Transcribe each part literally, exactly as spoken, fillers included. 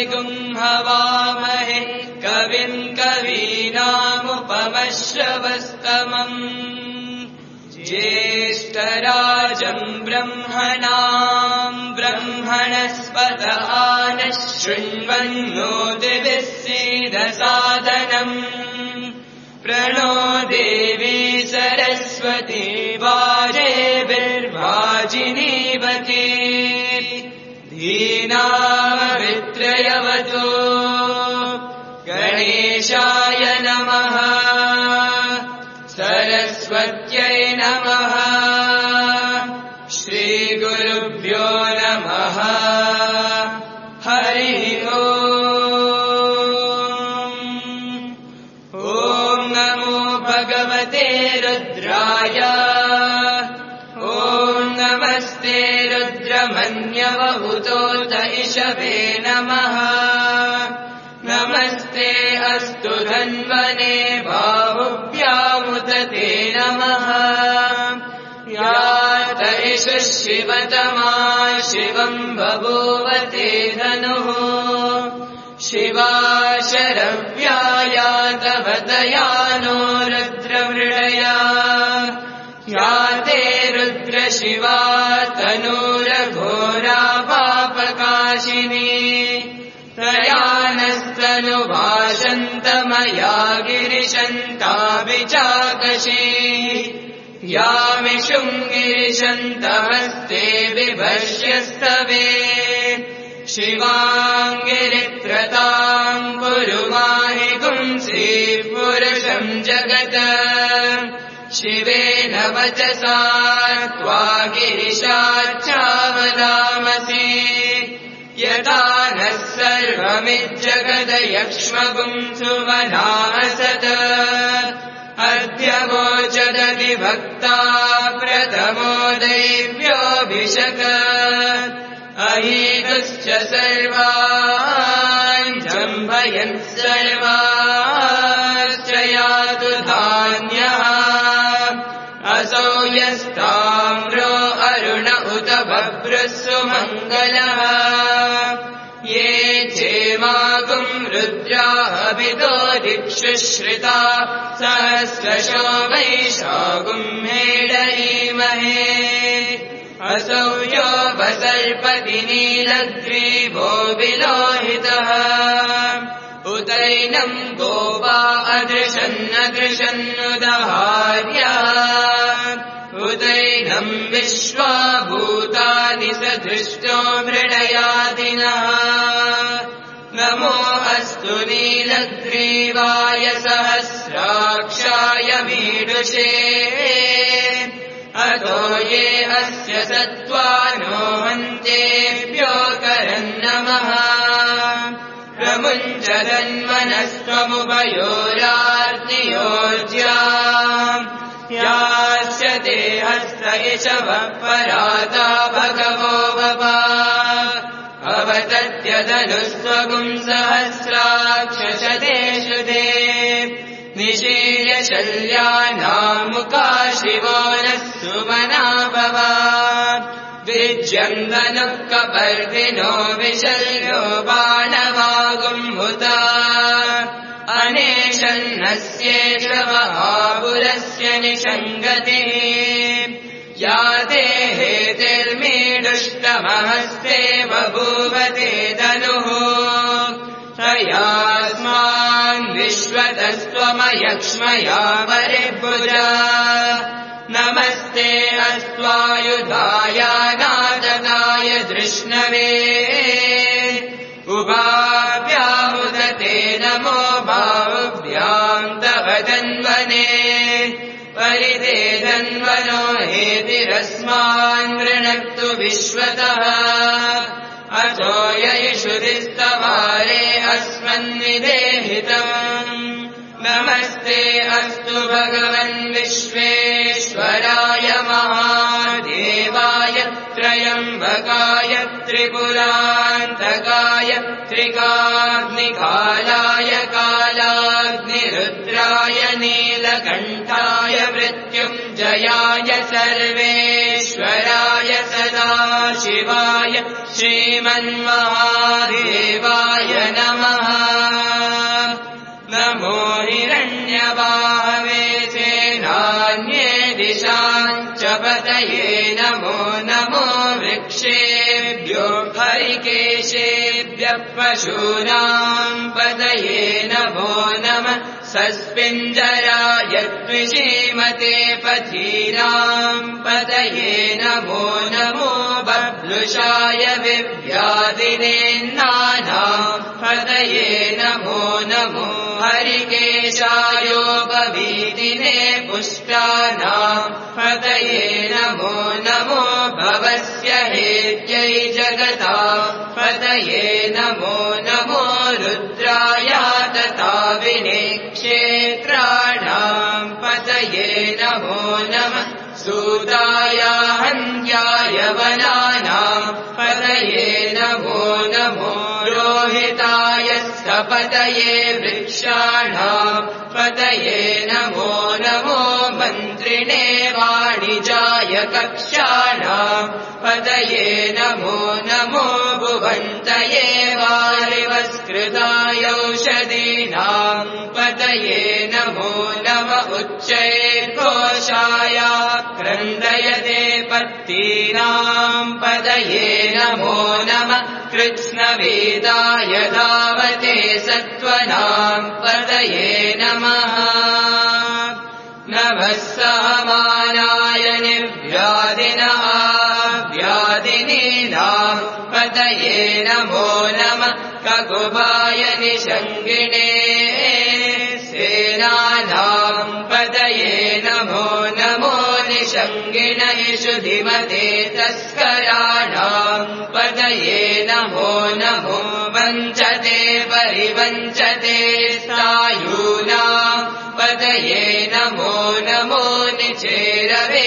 हवामहे कविम् कवीनामुपमश्रवस्तमम् ज्येष्ठराजम् ब्रह्मणाम् ब्रह्मणस्पत नः शृण्वन्नोतिभिः सीदसादनम् प्रणो देवी सरस्वती वाजेभिर्वाजिनीवती धीनामवित्रयवतो गणेशाय नमः सरस्वत्यै नमः श्रीगुरुभ्यो नमः हरिः ॐ नमो भगवते रुद्राय ॐ नमस्ते रुद्रमन्यवहुतोत इषवे नमः नमस्ते अस्तु धन्वने बाहुभ्यामुत ते नमः यात इषः शिवतमा शिवम् बभूवते धनुः शिवा शरव्या यातवतया नो रुद्रमृडया याते रुद्रशिवा तनूरघोरा पापकाशिनी तया नस्तनुभाषन्तमया गिरिशन्ताभिचाकशी यामिषुम् गिरिशन्तहस्ते बिभर्ष्यस्तवे शिवाङ्गिरित्रताम् कुरु माहि पुंसि पुरुषम् जगत् शिवेन वचसा त्वा गिरिशाच्चावदामसि यथा नः सर्वमिज्जगदयक्ष्मपुंसुवनासत् अद्य वोचदति भक्ता प्रथमो दैव्योऽभिषक अहीतुश्च सर्वान् जम्भयन् सर्वाश्च यातु धान्यः असौ यस्ताम्रो अरुण उत बभ्रः सुमङ्गलः ये चेमागुम् रुद्राभितो दिक्षुश्रिता सहस्रशो वैशागुम् हेडयीमहे असौ यो वसर्पति नीलग्रीवो विलोहितः उतैनम् गोवा अदृशन्नदृशन्नुदहार्या उतैनम् विश्वा भूतानि सदृष्टो मृडयादिनः नमो अस्तु नीलग्रीवाय सहस्राक्षाय मीडुषे अतो ये अस्य सत्त्वानो हन्तेभ्यो करन्नमः प्रमुञ्चदन्वनस्त्वमुभयोरार्तियोज्या यास्य देहस्य इषवः पराता भगवो वपा अवतत्यदनुस्त्वगुम् सहस्राक्षशतेषु दे निशील्य शल्यानामुका शिवो नः सुमना भवा विज्यन्दनुः कपर्दिनो विशल्यो बाणवागुम्भुता अनेशन्नस्येष महापुरस्य निषङ्गतिः या हेतिर्मीडुष्टमहस्ते बभूवते धनुः तयास्मान् विश्वतस्त्वमयक्ष्मया परिभुजा नमस्ते अस्त्वायुधाय नादनाय धृष्णवे उभाभ्यामुदते नमो बाहुभ्याम् तव धन्वने परिते धन्वनो हेतिरस्मान् वृणक्तु विश्वतः अथो ययिषुधिस्तवारे अस्मन्निदेहितम् नमस्ते अस्तु भगवन् विश्वेश्वराय महादेवाय त्रयम्बकाय त्रिपुरान्तकाय त्रिकाग्निकालाय कालाग्निरुद्राय नीलकण्ठाय मृत्युञ्जयाय सर्वेश्वराय सदाशिवाय श्रीमन्महादेवाय पशूनाम् पतये नमो नमः सस्पिञ्जराय द्विषीमते पथीनाम् पतये नमो नमो बभ्लुषाय विव्याधिनेन्नानाम् पतये नमो नमो हरिकेशायोपवीतिने पुष्टानाम् पतये नमो नमो भवस्य हेत्यै जगता पतये नमो नमो रुद्राय तथा विनेक्षेत्राणाम् पतये नमो नमः सूताय हन्त्याय वनानाम् पतये नमो नमो रोहिताय सपतये वृक्षाणाम् पतये नमो नमो मन्त्रिणे वाणिजाय कक्षाणाम् पतये नमो नमो भुवन्तये वारिवस्कृताय औषधीनाम् पतये नमो नम उच्चैर्घोषाय क्रन्दयते पत्तीनाम् पतये नमो नमः कृत्स्नवेदाय धावते सत्त्वनाम् पतये नमः नमः सहमानाय निर्व्याधिनः व्याधिनीनाम् पतये नमो नमः ककुभाय निषङ्गिणे सेनानाम् पतये नमो नमो निषङ्गिणेषु धीमते तस्कराणाम् पतये नमो नमो वञ्चते परिवञ्चते सायूनाम् पतये नमो नमो निचेरवे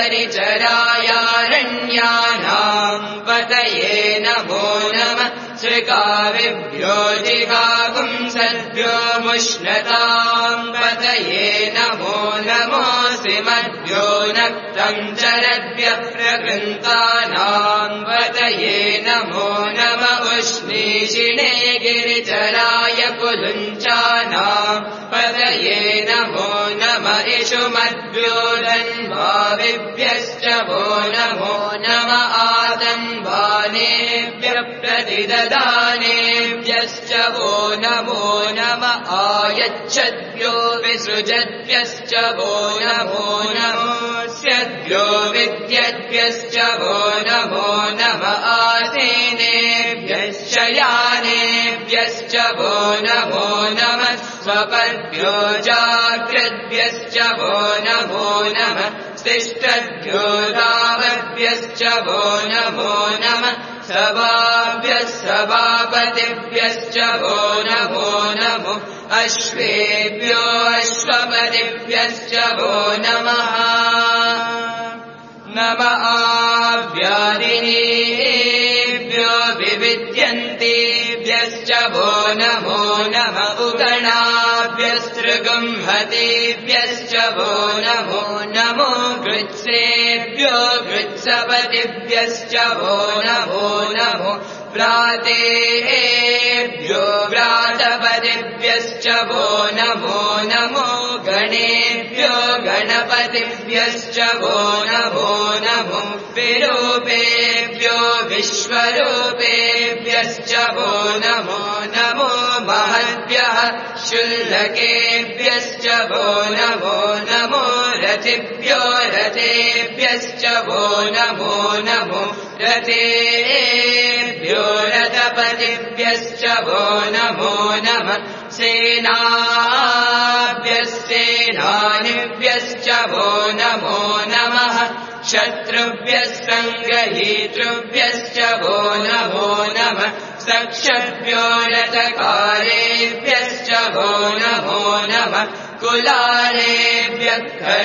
परिचरायारण्यानाम् पतये नमो नमः श्रिकाविभ्यो जिगागुंसद्भ्यो मुष्णताम् पतये नमो नमो श्रीमद्भ्यो नक्तम् चरद्भ्यः प्रकृन्तानाम् पतये नमो नम उष्णीषिणे गिरिचराय कुलुञ्चानाम् पतये नमो नम इषुमद्भ्यो धन्वाविभ्यश्च वो नमो नम आदन्वानेभ्यः प्रतिददानेभ्यश्च वो नमो नम आयच्छद्भ्यो विसृजद्भ्यश्च वो नमो नमोऽस्यद्भ्यो विद्यद्भ्यश्च वो नमो नम आसेनेभ्यश्च यानेभ्यश्च वो नमो नमः स्वपद्भ्यो जाग्रद्भ्यश्च वो नमो नमः तिष्ठद्भ्यो दावद्भ्यश्च वो नमो नमः सभाभ्यः सभापतिभ्यश्च वो नमो नमो अश्वेभ्यो अश्वपतिभ्यश्च वो नमः नम आव्याधिनीभ्यो विविद्यन्तेभ्यश्च वो नमो नम उगणाभ्यस्तृगुंहतेभ्यश्च वो नमो नमो गृत्सेभ्यो गृत्सपतिभ्यश्च वो नमो नमो व्रातेभ्यो व्रातपतिभ्यश्च वो नमो नमो गणेभ्यो गणपतिभ्यश्च वो नमो नमो विरूपेभ्यो विश्वरूपेभ्यश्च वो नमो नमो महद्भ्यः शुल्लकेभ्यश्च वो नमो नमो रथिभ्यो रथेभ्यश्च वो नमो नमो रथेभ्यो रथपतिभ्यश्च वो नमो नमः सेनाभ्यस्तेनानिभ्यश्च वो नमो नमः शत्रुभ्यः सङ्ग्रहीतृभ्यश्च वो नमो नमः सक्षद्भ्यो रथकारेभ्यश्च वो नमो नमः कुलालेभ्यः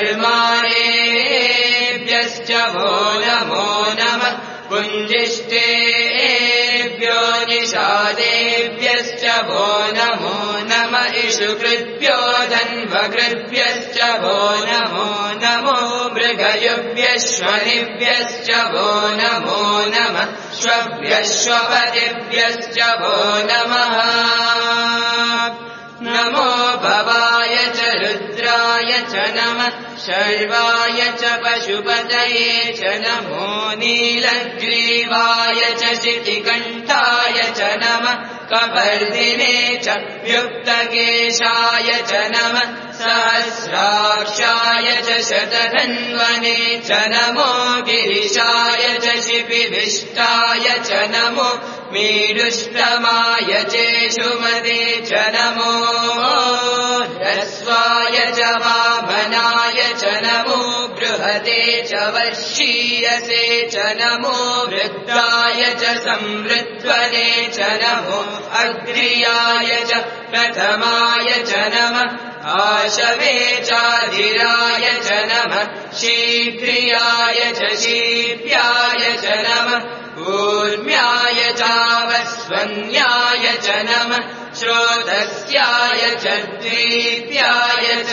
कर्मारेभ्यश्च वो नमो नमः पुञ्जिष्टेभ्यो निषादेभ्यश्च वो नमो नम इषुकृभ्यो धन्वकृभ्यश्च वो नमो नमो मृगयुभ्यश्वनिभ्यश्च वो नमो नमः श्वभ्यश्वपतिभ्यश्च वो नमः नमो भवाय च रुद्राय शर्वाय च नमः शर्वाय च पशुपतये च नमो नीलग्रीवाय च शितिकण्ठाय च नमः कपर्दिने च युक्तकेशाय च नमः सहस्राक्षाय च शतधन्वने च नमो गिरिशाय च शिपिविष्टाय च नमो मीडुष्टमाय चेषुमते च नमो ह्रस्वाय च वामनाय च नमो बृहते च वर्षीयसे च नमो वृद्धाय च संवृद्ध्वने च नमो अग्र्याय च प्रथमाय च नमः आशवे चाधिराय च नमः शीघ्रियाय च शीघ्र्याय च नमः ऊर्म्याय चावस्वन्याय च नमः श्रोतस्याय च द्वितीयाय च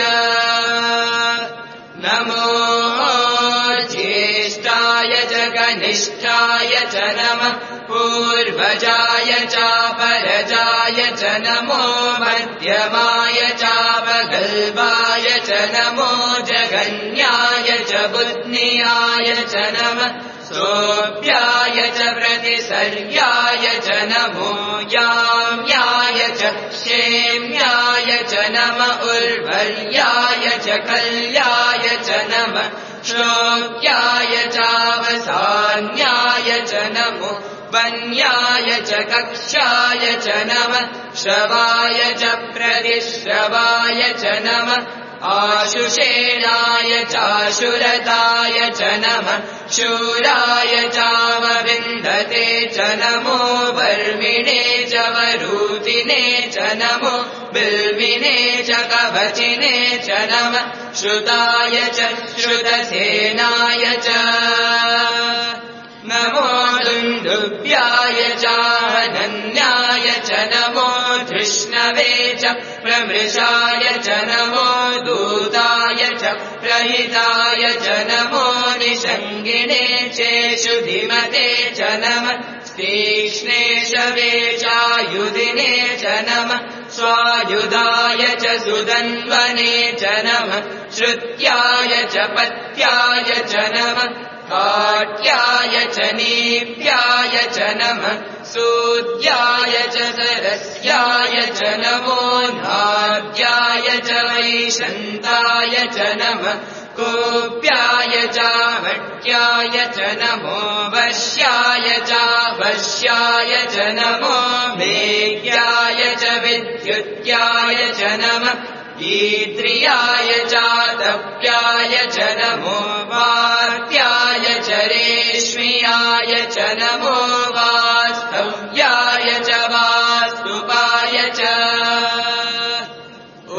नमो ज्येष्ठाय च कनिष्ठाय च नमः पूर्वजाय चापरजाय च नमो मध्यमाय चापगल्भाय च नमो जगन्याय च बुध्नियाय च नमः सोऽप्याय च प्रतिसर्याय च नमो याम्याय च क्षेम्याय च नमः उर्वर्याय च कल्याय च नमः श्लोक्याय चावसान्याय च नमो वन्याय च कक्षाय च नमः श्रवाय च प्रतिश्रवाय च नमः आशुषेणाय चाशुरताय च नमः शूराय चावविन्दते च नमो वर्मिणे च वरूतिने च नमो बिल्विने च कवचिने च नमः श्रुताय च श्रुतसेनाय च नमो दुन्दुभ्याय चाहनन्याय च नमो धृष्णवे च प्रमृषाय च नमो दूताय च प्रहिताय च नमो निषङ्गिणे चेषु धीमते च नमः तीक्ष्णेशवे चायुधिने च नमः स्वायुधाय च सुदन्वने च नमः श्रुत्याय च पत्याय च नमः काट्याय च नीप्याय च नमः सूद्याय च सरस्याय च नमो नाद्याय च वैशन्ताय च नमः कोप्याय चाभट्याय च नमो वश्याय चावश्याय च नमो वेद्याय च विद्युत्याय च नमः ईद्रियाय चातप्याय च नमो वात्याय च रेश्मियाय च नमो वास्तव्याय च वास्तुपाय च ॐ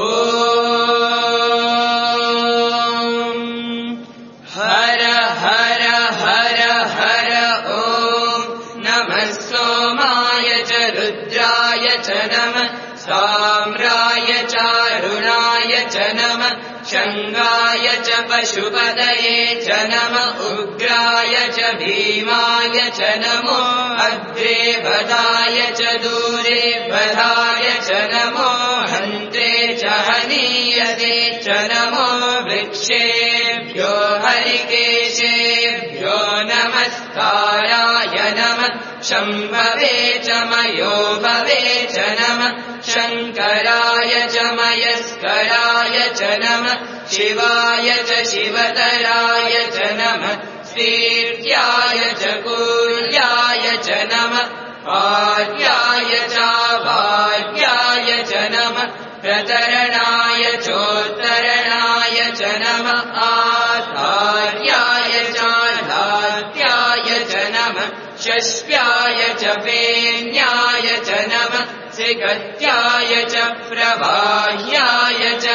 हर हर हर हर ॐ नमः सोमाय च रुद्राय च नमः साम्राय चारुणाय च नमः शङ्गाय च पशुपतये च नमः उग्राय च भीमाय च नमो अग्रे बधाय च दूरे बधाय च नमो हन्त्रे च हनीयते च नमो वृक्षेभ्यो हरिकेशेभ्यो नमस्काराय नमः शम्भवे च मयो भवे च नमः शङ्कराय च मयस्कराय च नमः शिवाय च शिवतराय च नमः स्वीर्याय च कूल्याय च नमः आर्याय चावार्याय च नमः प्रतरणाय चोत्तरणाय च नमः आधार्याय चालाद्याय च नमः शस्याय च फेन्याय च नमः सिगत्याय च प्रवाह्याय च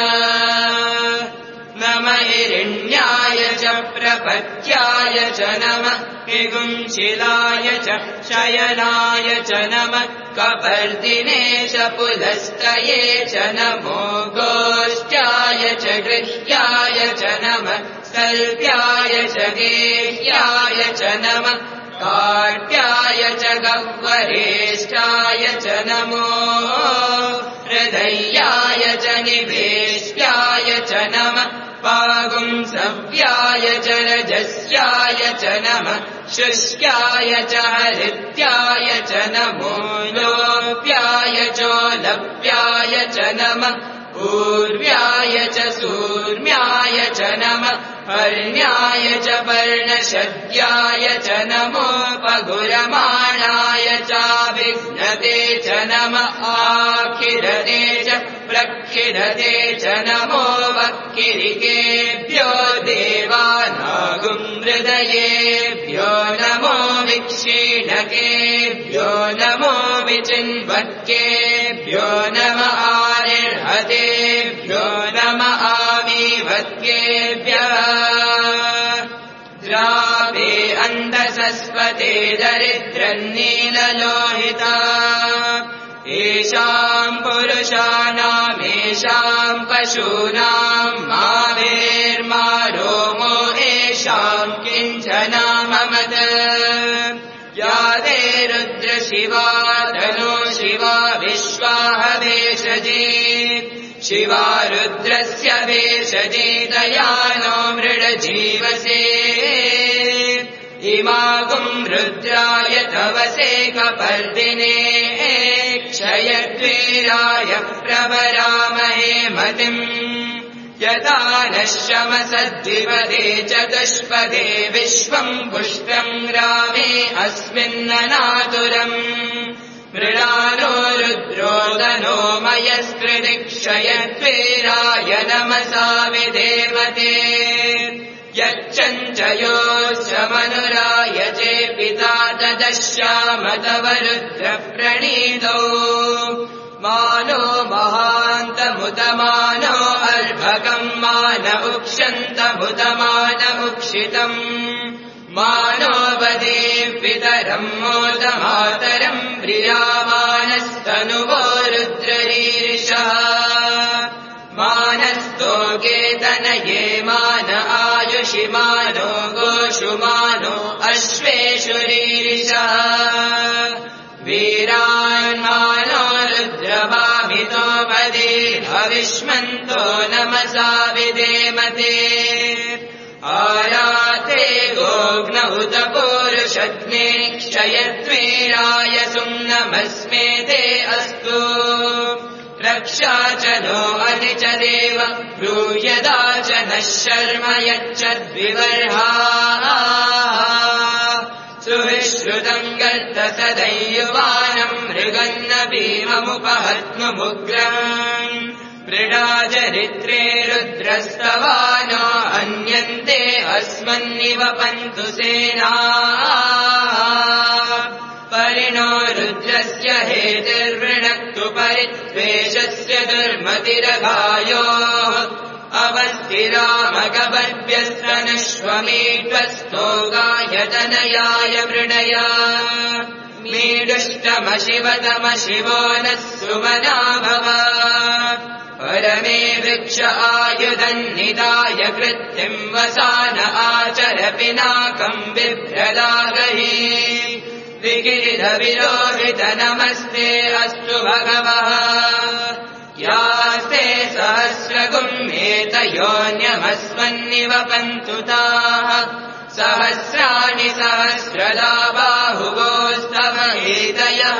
नमः हिरण्याय च प्रपत्याय च नमः हिगुंशिलाय च शयनाय च नमः कपर्दिने च पुलस्तये च नमो गोष्ठ्याय च गृह्याय च नमः सर्प्याय च गेह्याय च नमः काट्याय च गह्वरेष्ठाय च नमो हृदयाय च निवेष्ट्याय च नमः पागुंसव्याय च रजस्याय च नमः शुष्याय च हरित्याय च नमो लोप्याय चोलप्याय च नमः पूर्व्याय च सूर्म्याय च नमः पर्ण्याय च पर्णशद्याय च नमो पगुरमाणाय चाभिघ्नते च नमः आखिरते च प्रक्षिरते च नमो वक्किरिकेभ्यो देवानागुमृदयेभ्यो नमो विक्षीणकेभ्यो नमो विचिन्वत्केभ्यो नमः आरिर्हतेभ्यो नमः आमीवत्केभ्यः द्रावे अन्धसस्वते दरिद्रन्नीललोहिता येषाम् पुरुषाणामेषाम् पशूनाम् मावेर्मा रोमो येषाम् किञ्चनाममद या ते रुद्रशिवा धनो शिवा विश्वाहवेशजे शिवा रुद्रस्य वेशजे दयानो मृडजीवसे इमागुम् रुद्राय तवसे कपर्दिने क्षयद्वीराय प्रवरामहे मतिम् यथा नः शमसद्विपदे चतुष्पदे विश्वम् पुष्टम् रामे अस्मिन्ननातुरम् मृडानो रुद्रोदनो मयस्कृतिक्षयद्वीराय नमसा विधेमते यच्चञ्चयोश्च मनुराय चे पिता तदश्याम तव रुद्रप्रणीतौ मानो महान्तमुतमानो अर्भकम् मान उक्षन्तमुतमान उक्षितम् मानो वदे पितरम् मोदमातरम् प्रियामानस्तनुवो रुद्ररीरिषः मानस्तोके तनये मान आयुषि मानो गोषु मानो अश्वेषु रीरिषः वीरान्मानो रुद्रभामितो वदे हविष्मन्तो नमसा विधेमते आराते गोग्न उत पूरुषग्ने क्षयद्वीराय सुम्नमस्मे ते अस्तु रक्षा च नो अनि च देव ब्रूयदा च नः शर्म यच्चद्विवर्हा सुविश्रुतम् गर्त सदैयुवानम् मृगन्न भीममुपहत्नुमुग्रम् मृडाचरित्रे रुद्रस्तवानो अन्यन्ते अस्मन्निव पन्तु सेना परिणो रुद्रस्य हेतिर्वृणक्तु परित्वेषस्य दुर्मतिरघायोः अवस्थिरामगवद्भ्यस्तनश्वमेध्वस्तो गायतनयाय वृणया मीडुष्टमशिवतम शिवो नः सुमना भव परमे वृक्ष आयुधन्निदाय कृत्तिम् वसान आचर पिनाकम् बिभ्रदागहि विगिरिधविरोहित नमस्ते अस्तु भगवः यास्ते सहस्रगुम्येतयोऽन्यमस्मन्निव पन्तु ताः सहस्राणि सहस्रदा बाहुवोस्तव एतयः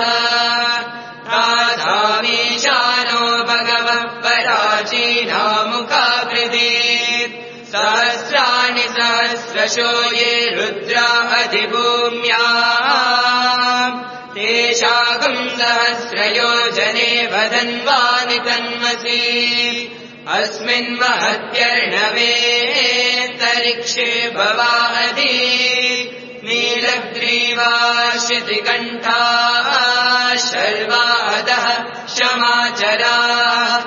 राधामीशानो भगवः पराचीनामुखाकृते सहस्राणि सहस्रशो ये रुद्रा अधिभूम्या तेषागम् सहस्रयोजने वदन्वानि तन्मसि अस्मिन् महत्यर्णवेऽन्तरिक्षे भवादि नीलग्रीवाश्रितिकण्ठाः शर्वादः क्षमाचराः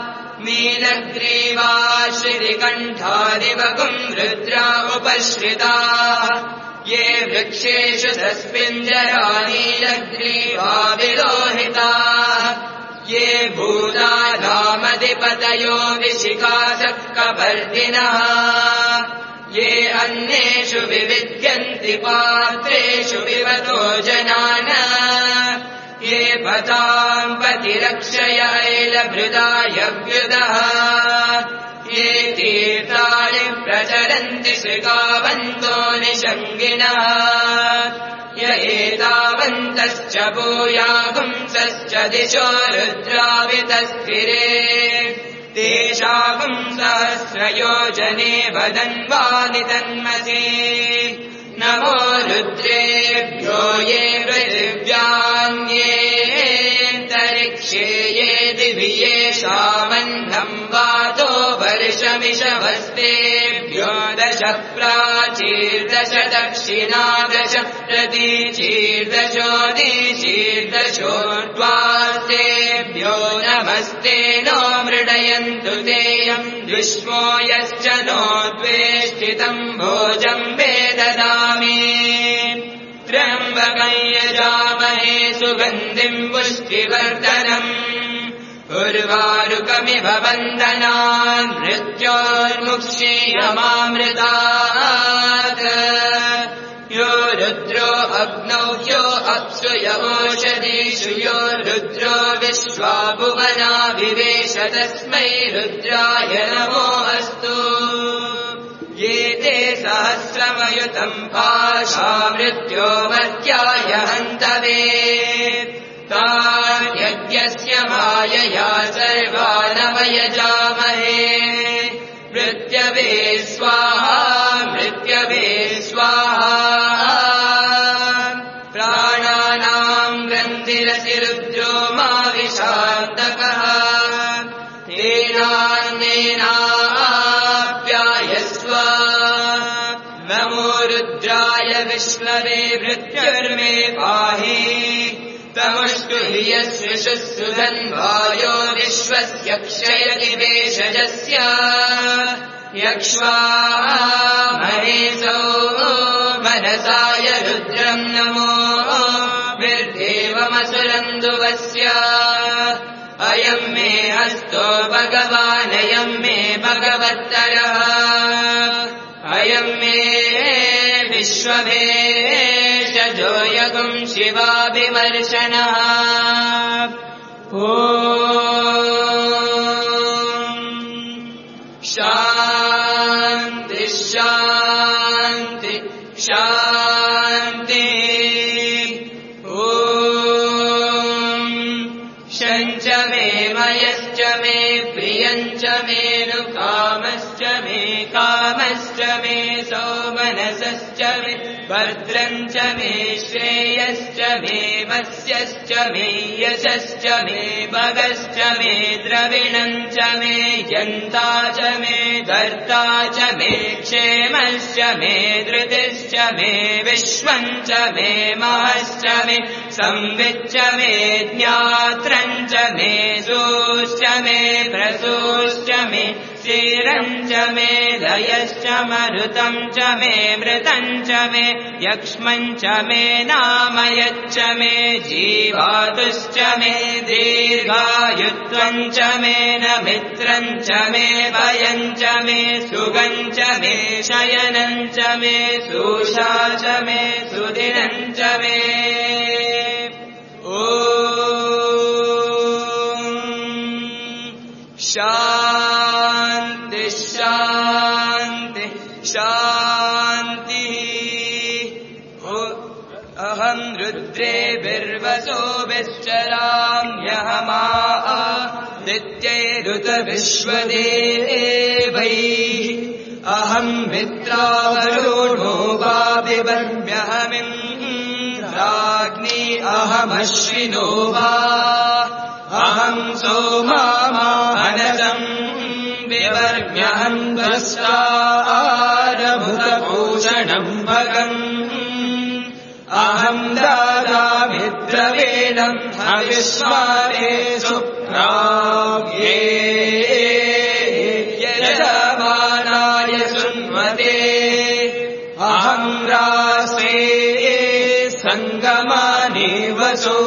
नीलग्रीवाश्रितिकण्ठादिवगुम् रुद्रा उपश्रिताः ये वृक्षेषु सस्मिञ्जरा नीलग्रीवा विलोहिताः ये भूतानामधिपतयो विशिखासः कपर्दिनः ये अन्येषु विविद्यन्ति पात्रेषु विवतो जनान ये पताम् पतिरक्षयैलभृदाय व्युदः ये तीर्थानि प्रचरन्ति श्रिकावन्तो निषङ्गिणः य एतावन्तश्च भूयागुंसश्च दिशो रुद्रावितस्थिरे तेषागुं सहस्रयोजने वदन्वानि तन्मसे नमो रुद्रेभ्यो ये पृथिव्यान्येऽन्तरिक्षे ये दिवि येषामन्नम् वातो वर्षमिषवस्तेभ्यो दश प्राचीर्दश दक्षिणादश प्रतीचीर्दशोदीचीर्दशोर्ध्वास्तेभ्यो नमस्ते नो मृडयन्तु तेयम् विश्वो यश्च नो द्वेष्टितम् भोजम् वेददामि त्र्यम्बकम् यजामहे सुगन्धिम् पुष्टिवर्धनम् उर्वारुकमिव वन्दनान् मृत्योर्मुक्षीयमामृतात् यो रुद्रो अग्नौ ह्यो अप्सु यवोषधीषु यो रुद्रो विश्वा भुवना विवेश तस्मै रुद्राय नमो अस्तु ये ते सहस्रमयुतम् पाशा मृत्यो मर्त्याय हन्तवे तान् यज्ञस्य मायया सर्वानवयजामहे मृत्यवे स्वाहा मृत्यवे स्वाहा प्राणानाम् ग्रन्थिरसि रुद्रो मा विशान्तकः तेनान्नेनाप्यायस्व नमो रुद्राय विष्णवे मृत्युर्मे पाहि तमुष्टु हि यस्य सुधन्वायो विश्वस्य क्षयति वेषजस्य यक्ष्वा महेशो मनसाय रुद्रम् नमो विर्देवमसुरन्दुवस्य अयम् मे हस्तो भगवानयम् मे भगवत्तरः अयम् मे विश्वभेषजो यगुम् शिवाभिमर्शनः ॐ शान्ति शान्ति शान्ति ॐ शञ्च मे मयश्च मे प्रियञ्च मे नु कामश्च मे कामश्च मे सौमनसश्च मे भद्रम् च मे श्रेयश्च मे वस्यश्च मे यशश्च मे भगश्च मे द्रविणम् च मे यन्ता च मे धर्ता च मे क्षेमश्च मे धृतिश्च मे विश्वम् च मे महश्च मे संविच्च मे ज्ञात्रम् च मे सोश्च मे प्रसोश्च मे क्षीरम् च मे दयश्च मरुतम् च मे मृतम् च मे यक्ष्मम् च मे नामयच्च मे जीवातुश्च मे दीर्घायुत्वम् च मे न मित्रम् च मे भयम् च मे सुगम् च मे शयनम् च मे सुषा च मे सुदिनम् च मे ॐ शान्ति शान्ति शान्तिः अहम् रुद्रे बिर्वसो विश्चराम्यहमा दित्यैरुत विश्वदेवैः अहम् मित्रावरुणो वा बिभर्म्यहमिन्द्राग्नि अहमश्विनो वा अहम् सोमामानसम् विवर्म्यहम् द्वस्तारभुतभूषणम् भगम् अहम् दादामिद्रवेणम् हविष्मारे सुप्राव्ये यजमानाय सुन्वते अहम् रास्वे सङ्गमानि वसो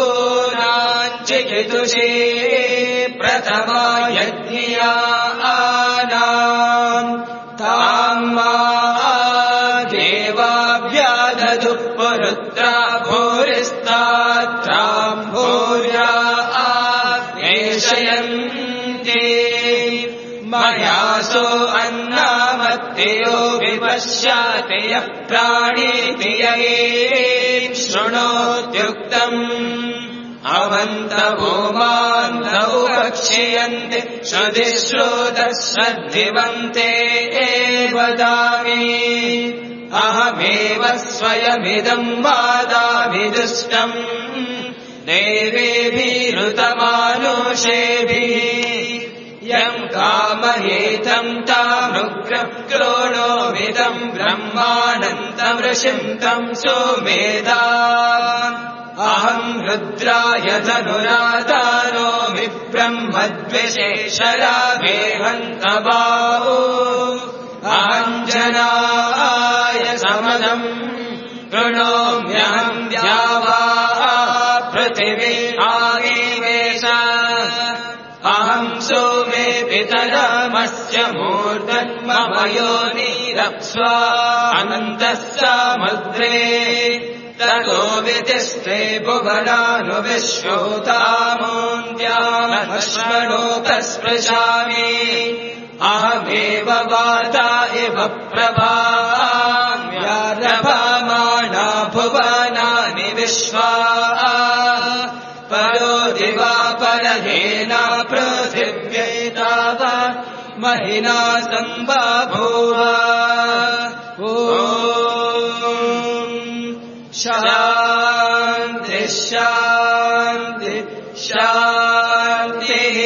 चिकितुषे प्रथमा यज्ञियानाम् ताम् मा देवाभ्यादधु पुरुत्रा भूरिस्तात्राम् दर्शयन्ति मयासो अन्नामत्तेयो विपश्याति यः प्राणीति ये शृणोत्युक्तम् अवन्तवो मान्तौ वक्ष्यन्ति श्रुतिश्रोतश्रद्धिवन्ते वदामि अहमेव स्वयमिदम् वादामि दुष्टम् देवेभिरुतमानुषेभिः यम् कामयेतम् तामुग्रः क्रोणोमिदम् ब्रह्माणन्तमृषिम् तम् सोमेधा अहम् रुद्राय धनुराधानोमि ब्रह्मद्विशेषरामेहन्तबाहो अहम् जनाय समदम् कृणोम्यहम् द्यावा पृथिवी आवेश अहम् सोमे पितरमस्य मूर्धन्मम योनिरप्स्वा अनन्तः समुद्रे ततो वितिष्ठे भुवनानुविश्वोतामोऽन्त्यामश्वणोकस्पृशामि अहमेव वाता इव प्रभाम्यारभामाणा भुवनानि विश्वा परो दिवा परहेना पृथिव्यैताव महिना सम्बभूव शान्ति शान्ति शान्तिः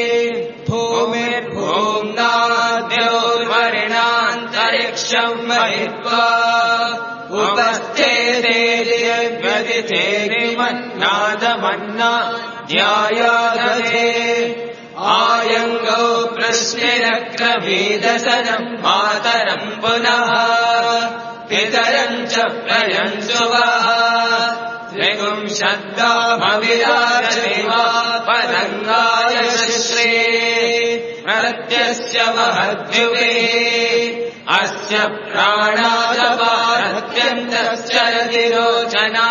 भूमिर्भूम्नाद्योर्वर्णान्तरिक्षम् महित्वा उपस्थेते व्यदितेरिमन्नादमन्ना ध्यायादधे आयङ्गौ प्रश्निरक्रभीदसनम् मातरम् पुनः पितरम् च प्रयन्सुवः त्रिगुंशद्दामविराजनिवा पतङ्गाय श्रे प्रत्यस्य महद्युगे अस्य प्राणादपारत्यन्तस्य रतिरोचना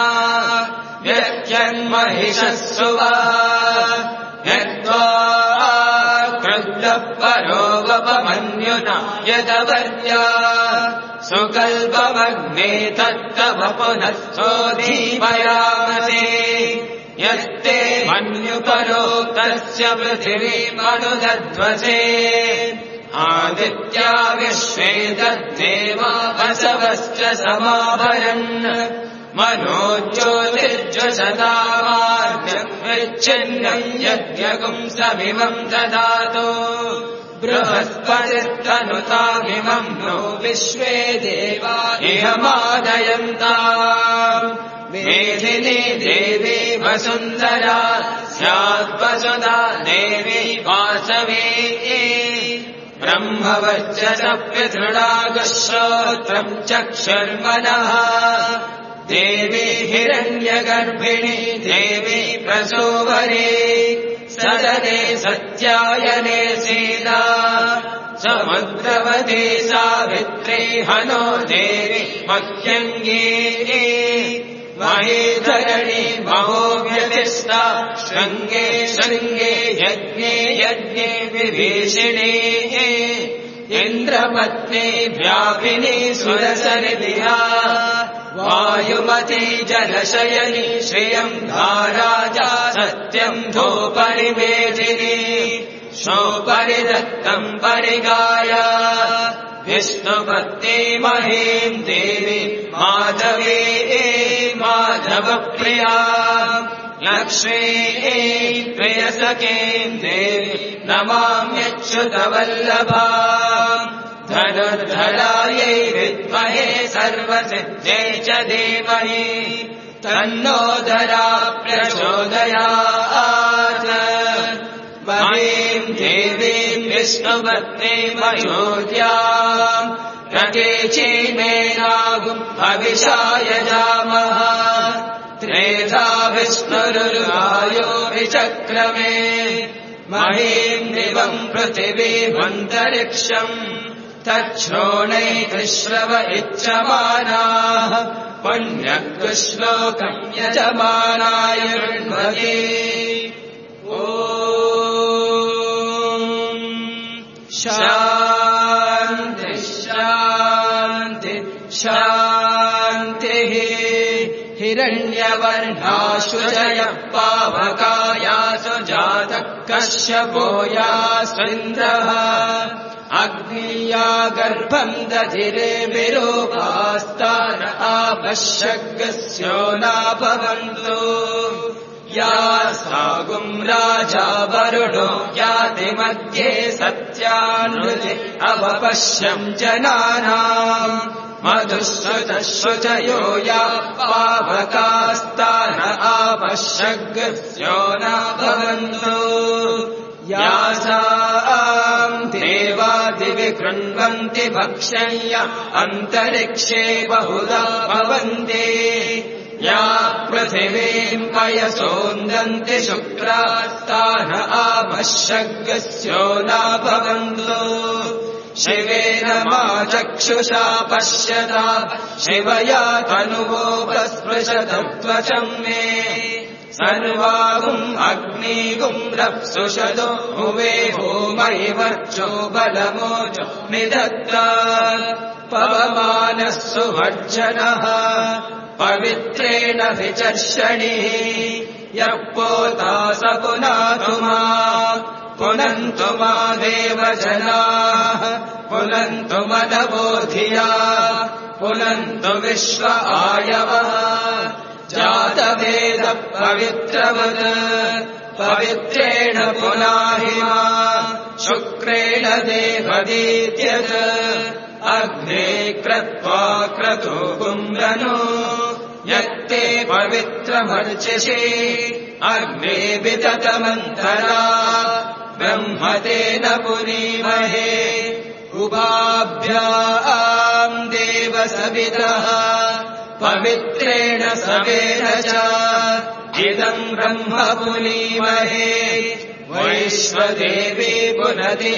व्यक्यन्महिषस्सुवः यद्वा क्रुद्धः परोवपमन्युना यदवर्या सुकल्पमग्ने तत्तव पुनः सोऽधीमयामसे यस्ते मन्युपरोक्तस्य पृथिवीमनुदध्वसे आदित्या विश्वे तद्देवा वसवश्च समाभरन् मनोज्योतिर्ज्वसतामार्गम् विच्छिन्नम् यज्ञगुम् समिमम् ददातु बृहस्पतिस्तनुतामिमम् नो विश्वे देवा इहमादयन्ताम् मेधिनी देवी वसुन्धरा स्याद्वसुधा देवी वासवे ब्रह्मवर्चसपितृणागश्रोत्रम् चक्षुर्मनः देवी हिरण्यगर्भिणी देवी प्रसूवरे सदने सत्यायने सीता समुद्रवती सावित्री हनो देवी मह्यङ्गी महीधरणी महोव्यतिष्ठा शृङ्गे शृङ्गे यज्ञे यज्ञे विभीषिणी इन्द्रपत्नी व्यापिनी सुरसरिधिया वायुमती जलशयनी श्रियम् धाराजा सत्यम् धूपरिमेधिनी शोपरिदत्तम् परिगाय विष्णुपत्नी महीम् देवी माधवी माधवप्रिया लक्ष्मी प्रियसखीम् देवी नमाम्यच्युतवल्लभा धनुर्धरायै विद्महे सर्वसिद्धे च धीमहि तन्नो धरा प्रचोदयात् महीम् देवीम् विष्णुपत्नीम् अयोध्याम् प्रतीचीमेनागुम् हविषाय जामः त्रेधा विष्णुरुर्वायो विचक्रमे महीम् दिवम् पृथिवीमन्तरिक्षम् तच्छ्रोणैर्विश्रव इच्छमानाः पुण्यकृश्लोकम् यजमानाय ऋण्वते। ओ शान्ति शान्ति शान्तिः हिरण्यवर्णाशुचयः पावकायासु जातः कश्यपो यास्विन्द्रः अग्निया गर्भम् दधिरे विरूपास्तान आपश्यग्स्यो नाभवन्तु या सागुम् राजा वरुणो याति मध्ये सत्यानृति अवपश्यम् जनानाम् मधुश्रुतश्रुचयो या पावकास्तान आपश्यग्स्यो नाभवन्तु यासाम् देवादिवि कृण्वन्ति भक्षय्य अन्तरिक्षे बहुधा भवन्ति या पृथिवीम् पयसोन्दन्ति शुक्रास्तान आपश्यग्स्यो नाभवन्तु शिवेन मा चक्षुषा पश्यता शिवया तनुवोपस्पृशत त्वचम् मे सर्वागुम् अग्निगुम् रप्सुषदो हुवे होमैवर्चो बलमोचो निदत्ता पवमानः सुवर्जनः पवित्रेण विचर्षणिः यः पोता स पुनातु मा पुनन्तु मा देवजनाः पुनन्तु मनवोधिया पुनन्तु विश्व आयवः जातवेद पवित्रवत् पवित्रेण पुनाहि मा शुक्रेण देवदीत्यत् अग्ने क्रत्वा क्रतु कुम्भनो यत्ते पवित्रमर्चिषे अग्ने विततमन्तरा ब्रह्मतेन पुनीमहे उभाभ्याम् देवसवितः पवित्रेण सवेन च इदम् ब्रह्म पुनीमहे वैश्वदेवी पुनति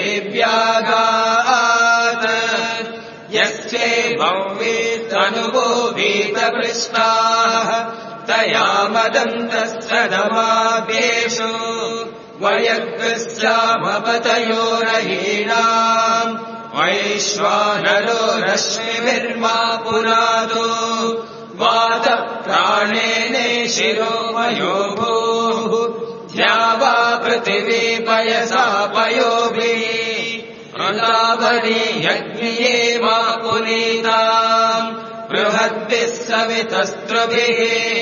देव्यागात् यस्ये भव्ये तनुवो वीतपृष्टाः तया मदन्तस्रदमाद्येषु वयग्स्यामपतयोरहीणाम् वैश्वानरो रश्मिभिर्मा पुनादो वातप्राणेने शिरो मयो भूः ध्यावा पृथिवी पयसा पयोभिः प्रलाभने यज्ञे मा पुनीताम् बृहद्भिः सवितस्त्रुभिः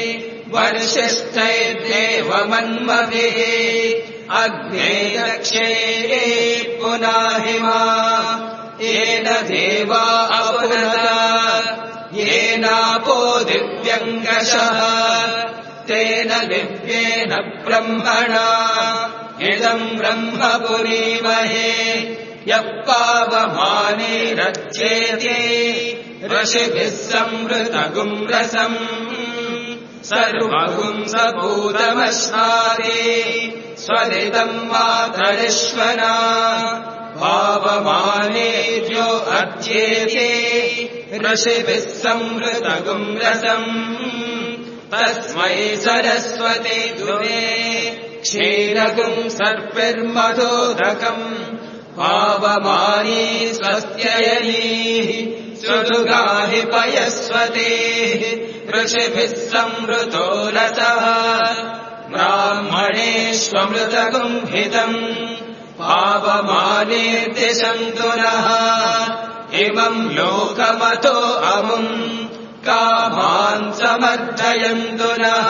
वर्षिष्ठैर्देवमन्मभिः अग्ने दक्षे पुनाहि मा येन देवा अपुनता येनापो दिव्यङ्गशः तेन दिव्येन ब्रह्मणा इदम् ब्रह्म पुनीमहे यः पावमाने रच्येते ऋषिभिः संवृतगुम् रसम् सर्वगुम् सपूतमश्नादे स्वरितम् मातरिश्वना पावमानेर्यो अध्येते ऋषिभिः संवृतगुम् रसम् तस्मै सरस्वती दुरे क्षीरगुम् सर्पिर्मधोदकम् पावमानी स्वस्त्ययनीः सुदुगाहि पयस्वतेः ऋषिभिः संवृतो रसः ब्राह्मणेष्वमृतगुम् हितम् पावमानेर्दिशन्तु नः इमम् लोकमतो अमुम् कामान् समर्थयन्तु नः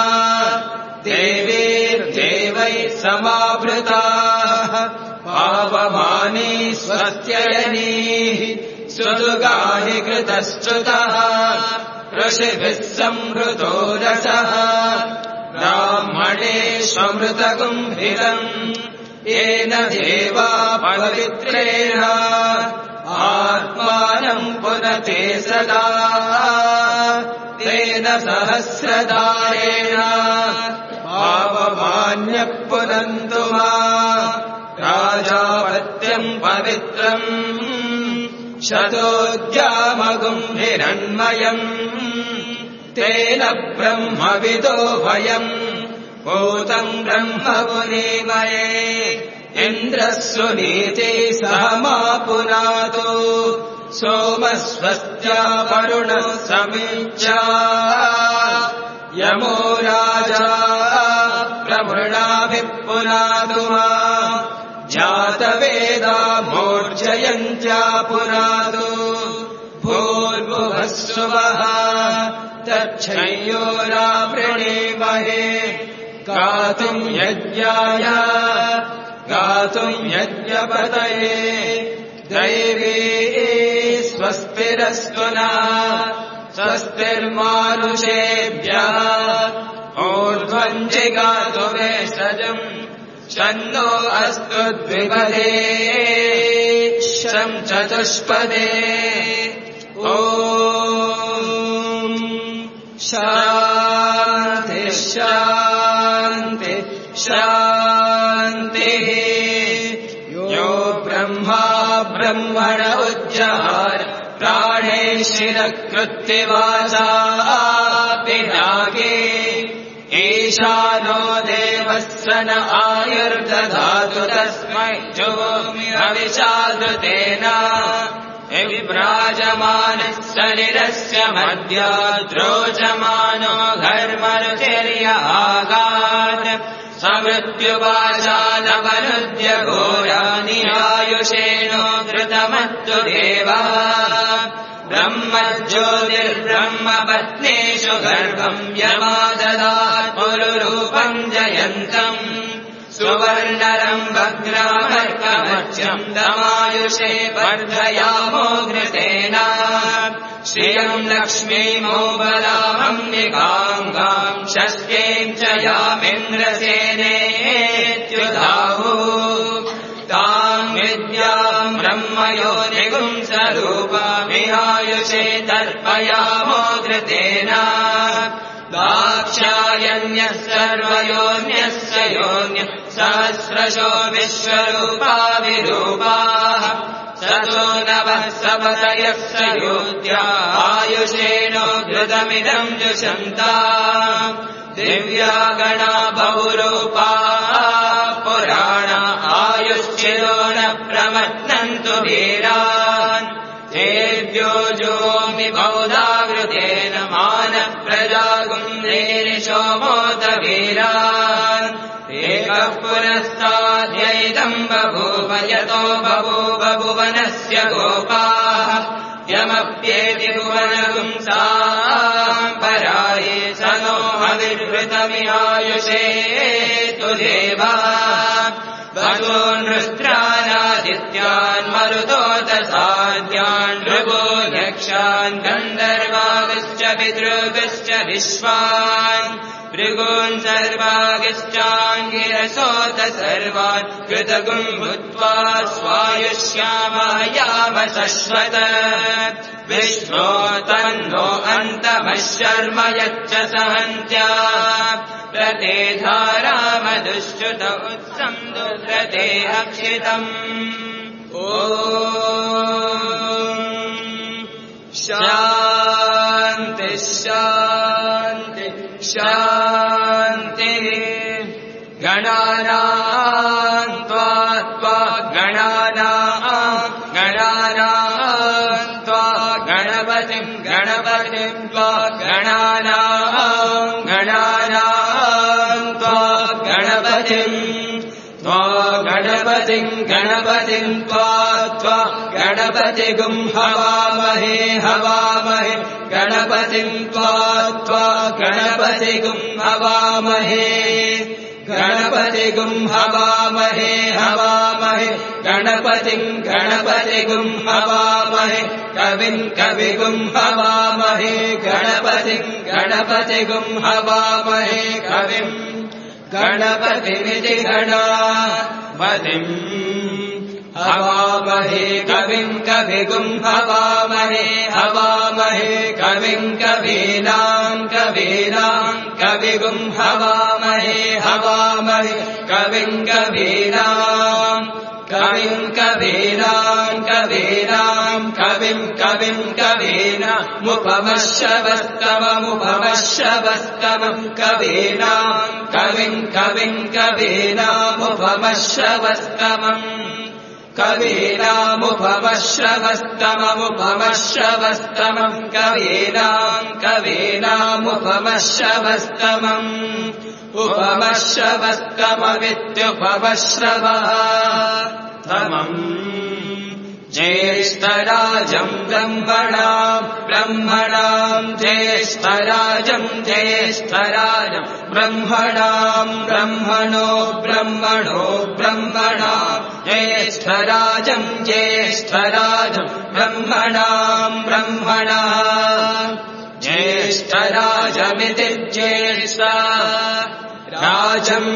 देवीर्देवैः समावृताः पावमाने स्वस्त्ययनीः सुदुगाहि कृतश्च्युतः ऋषिभिः संवृतो रसः ब्राह्मणेष्वमृतगुम् हितम् येन देवा पवित्रेण आत्मानम् पुनते सदा तेन सहस्रदारेण पावमान्यः पुनन्तु मा राजापत्यम् पवित्रम् शतोद्यामगुम् हिरण्मयम् तेन ब्रह्मविदो वयम् भूतम् ब्रह्म पुनीमहे इन्द्रः सुनीते सहमा पुनातो सोमस्वस्त्या वरुणः समीच्या यमो राजा प्रभृणाभिः पुनातु जातवेदा मोर्जयन्त्या पुनातु भूर्भुवः सुवः तच्छयोरावृणीमहे गातुम् यज्ञाय गातुम् यज्ञपतये दैवी स्वस्तिरस्तु नः स्वस्तिर्मानुषेभ्यः ऊर्ध्वम् जिगातु वेषजम् शन्नो अस्तु द्विपदे शं चतुष्पदे ॐ शान्ति शान्ति शान्तिः यो ब्रह्मा ब्रह्मण उज्जहार प्राणेशिरकृत्तिवाचा पिनागे ईशानो देवः स न आयुर्दधातु तस्मै जुहोमि हविषादृतेन विभ्राजमानः शरीरस्य मध्या द्रोचमानो घर्मरुचिर्य आगात् समृत्युवाचालवनुद्य घोरानि आयुषेणो घृतमत्तु देवः ब्रह्मज्योतिर्ब्रह्मपत्नीषु गर्भम् यमाददात् पुरुरूपम् जयन्तम् सुवर्णरम् वग्रामर्कमर्च्यम् दमायुषे वर्धयामो घृतेन श्रियम् लक्ष्मीमोबलामम्बिकाङ्गाम् षष्ठीम् च यामिन्द्रसेनेत्युधावो ताम् विद्याम् ब्रह्मयोनिगुम् स्वरूपामिहायुषे तर्पयामो घृतेन दाक्षायण्यः सर्वयोन्यस्य योन्यः सहस्रशो विश्वरूपा विरूपाः सतो नवः सपतयः सयोध्या आयुषेणो घृतमिदम् जुषन्ता दिव्या गणा बहुरूपाः पुराणा आयुश्चिरो न प्रमथ्नन्तु वीरान् तेभ्यो जोमि बहुधावृतेन मानः प्रजागुम्रेणि सोमोत वीरान् एकः पुरस्ताद्यैदम् बभूव यतो बभूव भुवनस्य गोपाः यमप्येति भुवनगुंसाम् पराये स नो हविर्वृतमिहायुषे तु देवा वसो नृस्त्रानादित्यान् मरुतोतसाद्यान् नृगो यक्षान् गन्धर्वागश्च पितृगश्च विश्वान् भृगून् सर्वागश्चाङ्गिरसोत सर्वान् कृतगुम् भूत्वा स्वायुष्यामयाम शश्वत विश्वो तन्नो अन्तमः शर्म यच्च सहन्त्या प्रते धारामधुश्च्युत उत्सम् दुर्रते अक्षितम् ॐ शान्ति शान्ति शान्तिः गणानाम् त्वा त्वा गणानाम् गणानाम् त्वा गणपतिम् गणपतिम् त्वा गणानाम् गणानाम् त्वा गणपतिम् त्वा गणपतिम् गणपतिम् त्वा त्वा गणपतिगुम् हवामहे हवामहे गणपतिम् त्वा त्वा गणपतिगुम् हवामहे गणपतिगुम् हवामहे हवामहे गणपतिम् गणपतिगुम् हवामहे कविम् कविगुम् हवामहे गणपतिम् गणपतिगुम् हवामहे कविम् गणपतिमिति गणापतिम् हवामहे कविम् कविगुम् हवामहे हवामहे कविम् कवीनाम् कवीनाम् कविगुम् हवामहे हवामहे कविम् कवीनाम् कविम् कवीनाम् कवीनाम् कविम् कविम् कवीनामुपमश्रवस्तममुपमश्रवस्तमम् कवीनाम् कविम् कविम् कवीनामुपमश्रवस्तमम् कवीनामुपमश्रवस्तममुपमश्रवस्तमम् कवीनाम् कवीनामुपमश्रवस्तमम् उपमश्रवस्तममित्युपमश्रवः तमम् ज्येष्ठराजम् ब्रह्मणाम् ब्रह्मणाम् ज्येष्ठराजम् ज्येष्ठराजम् ब्रह्मणाम् ब्रह्मणो ब्रह्मणो ब्रह्मणाम् ज्येष्ठराजम् ज्येष्ठराजम् ब्रह्मणाम् ब्रह्मणा ज्येष्ठराजमिति ज्येष्ठ राजम्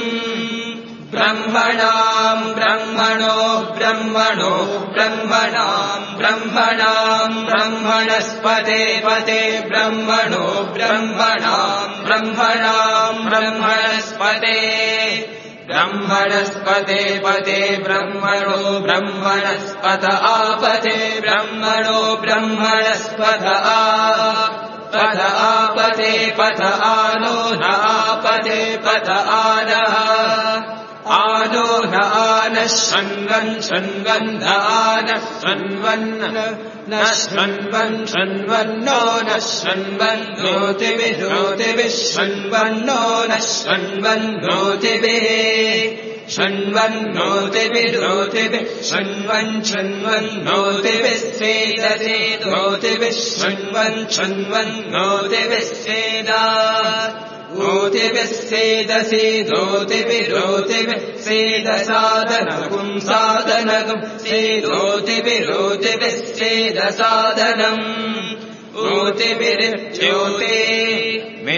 ब्रह्मणाम् ब्रह्मणो ब्रह्मणो ब्रह्मणाम् ब्रह्मणाम् ब्रह्मणस्पते पते ब्रह्मणो ब्रह्मणाम् ब्रह्मणाम् ब्रह्मणस्पते ब्रह्मणस्पते पते ब्रह्मणो ब्रह्मणस्पत आपते ब्रह्मणो ब्रह्मणस्पत आ पथ आपते पथ आनो न आपते पथ आनः आनो न आनः शृण्वन् शृण्वन् न आनः शृण्वन् न शृण्वन् शृण्वन्नो न शृण्वन् नोतिभिः नोतिभिः शृण्वन्नो न शृण्वन् नोतिभिः शृण्वन् नोतिभिः नोतिभिः शृण्वन् शृण्वन् नोतिभिः सेदसे नोतिभिः शृण्वन् शृण्वन् नोतिभिः सेदा नोतिभिः सेदसि नोतिभिः नोतिभिः सेदसादनगुम् सादनगुम् सेदोतिभिः नोतिभिः सेदसादनम् नोतिभिरित्योते मे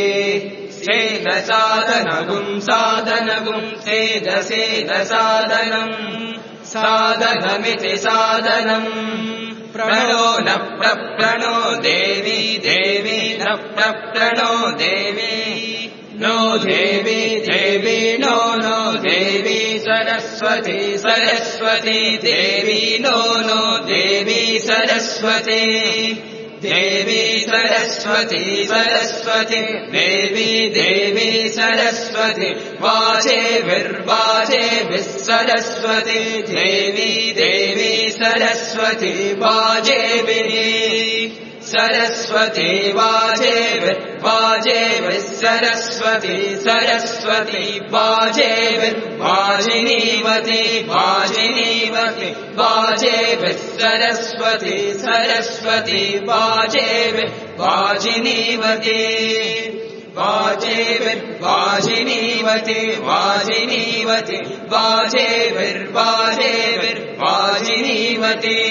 सेदसादनगुम् सादनगुम् सेदसेदसादनम् सादनमिति सादनम् प्रणो न प्रप्रणो देवी देवी न प्रप्रणो देवी नो देवी देवी नो नो देवी सरस्वती सरस्वती देवी नो नो देवी सरस्वती देवी सरस्वती सरस्वती देवी देवी सरस्वती वाचे विर्वाचे विस्सरस्वती देवी देवी सरस्वती वाचे विः सरस्वती वाचे विर्वाचे विस्सरस्वती सरस्वती वाचे विर्वाचिनीवती वाचिनीवती वाचे विस्सरस्वती सरस्वती वाचे विर्वाचिनीवती वाचे विर्वाचिनीवती वाचिनीवती वाचे विर्वाचे विर्वाचिनीवती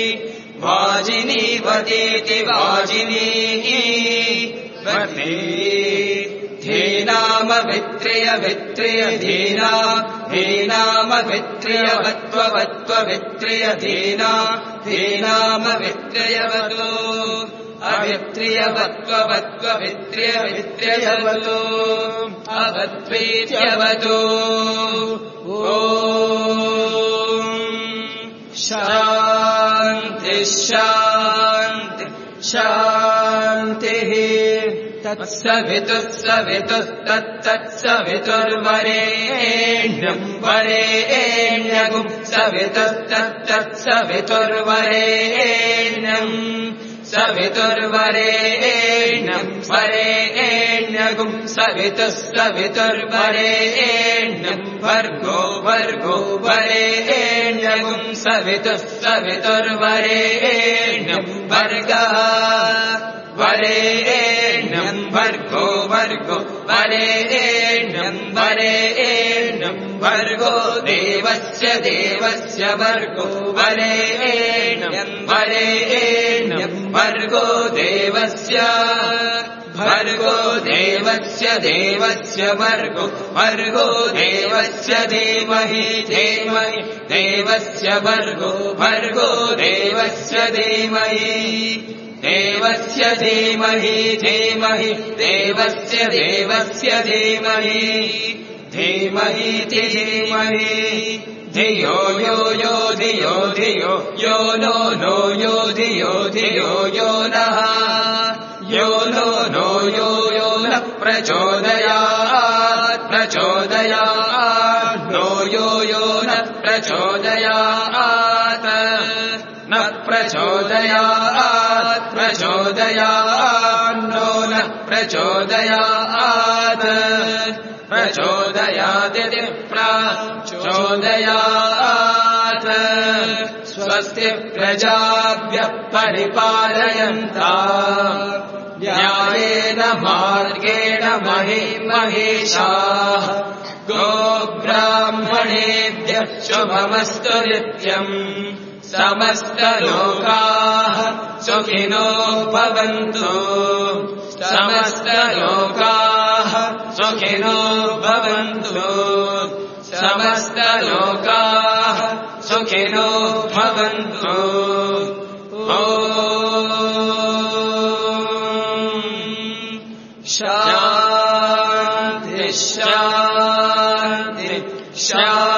वाजिनीवतीति वाजिनीवती धीनाम वित्रिय वित्रिय धीना धीनाम वित्रिय वत्व वत्व वित्रिय धीना धीनाम वित्रियवतो अवित्रिय वत्व वत्व वित्रिय वित्रियवतो अवत्वीत्यवतो ॐ शान्ति शान्ति शान्तिः तत्सवितुस्सवितुस्तत्तत्सवितुर्वरेण्यम् वरेण्यगुम् सवितुस्तत्तत्सवितुर्वरेण्यम् सवितुर्वरेण्यम् वरेण्यगुम् सवितुस्तवितुर्वरेण्यम् भर्गो भर्गो वरेण्यगुम् सवितुस्तवितुर्वरेण्यम् भर्गः वरेण्यम् भर्गो भर्गो वरेण्यम् वरेण्यम् भर्गो देवस्य देवस्य भर्गो वरेण्यम् वरेण्यम् भर्गो देवस्य भर्गो देवस्य देवस्य भर्गो भर्गो देवस्य धीमहि धीमहि देवस्य भर्गो भर्गो देवस्य धीमहि देवस्य धीमहि धीमहि देवस्य देवस्य धीमहि धीमहि धीमहि धियो यो यो धियो धियो यो नो नो यो धियो धियो यो नः यो नो नो यो यो न प्रचोदयात् प्रचोदयात् नो यो यो न प्रचोदयात् न प्रचोदयात् प्रचोदयात् नो न प्रचोदयात् प्रचोदयादिति प्रचोदयात् स्वस्ति प्रजाभ्यः परिपालयन्ताम् न्यायेन मार्गेण महिमहेशाः गोब्राह्मणेभ्यः शुभमस्तु नित्यम् समस्तलोकाः सुखिनो भवन्तु समस्तलोकाः सुखिनो भवन्तु समस्तलोकाः सुखिनो भवन्तु ॐ शान्ति शान्ति शान्ति